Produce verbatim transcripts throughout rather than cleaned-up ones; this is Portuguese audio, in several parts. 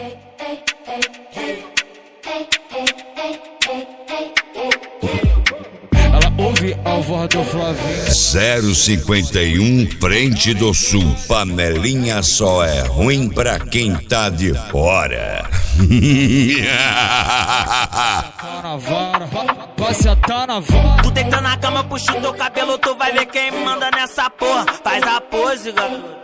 Ela ouve a voz do Flavinho. zero cinquenta e um, Frente do Sul. Panelinha só é ruim pra quem tá de fora. Tá na vara, vai sentar na vara. Tu deita na cama, puxa o teu cabelo, tu vai ver quem manda nessa porra. Faz a pose, garoto.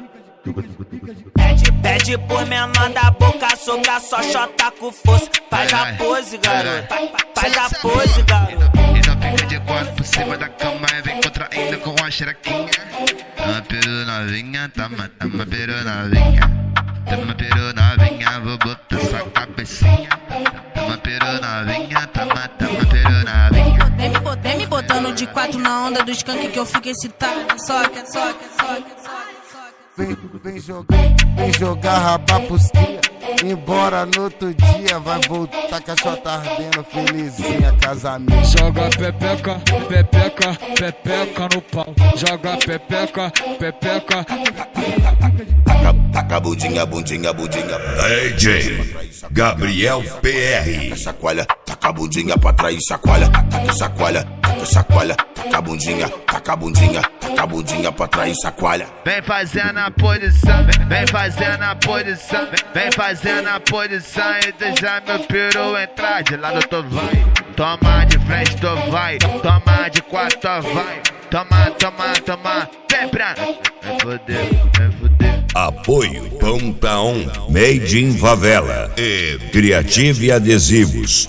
Pede, pede por menor da boca, soca, só chota com força. Faz a pose, garoto. Faz a pose, garoto. Então fica de quatro por cima da cama e vem contraindo com a xerequinha. Tama peru novinha, tama, tama peru novinha. Tama peru novinha, vou botar sua cabecinha. Tama peru novinha, tama, tama peru novinha. Vem me, bot, vem me botando de quatro na onda do skunk que eu fico excitado. Soca, soca, soca, soca. Vem, vem jogar, vem jogar raba pros cria. Embora no outro dia vai voltar com a chota ardendo, felizinha, casamento. Joga pepeca, pepeca, pepeca no pau. Joga pepeca, pepeca. Taca, taca bundinha, bundinha, bundinha. D J Gabriel P R. Sacoalha, taca a bundinha pra trás, sacoalha. Taca, sacoalha, taca, sacoalha. Taca a bundinha, taca a bundinha. Taca a bundinha pra trás, sacoalha. Vem fazendo a posição, vem fazendo a posição, vem fazendo a posição e deixa meu peru entrar. De lado tu vai, toma de frente tu vai, toma de quatro tu vai, toma, toma, toma, vem pra, vem foder, vem foder. Apoio Pão pra Um, Made in Favela e Criative Adesivos.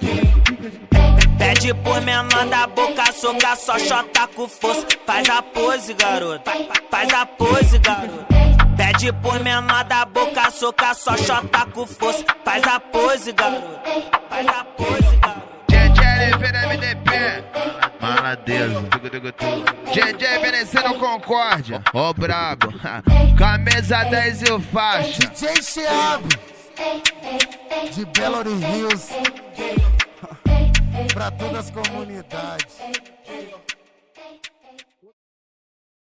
Pede por menor da boca, soca, só chota com força. Faz a pose, garoto. Faz a pose, garoto. Pede por menor da boca, soca, só chota com força. Faz a pose, garoto. Faz a pose, garoto. J J L M D P, maladeiro. J J Veneziano Concórdia, ô brabo. Camisa dez e o faixa. D J Thiago, de Belo Horizonte, pra todas as comunidades.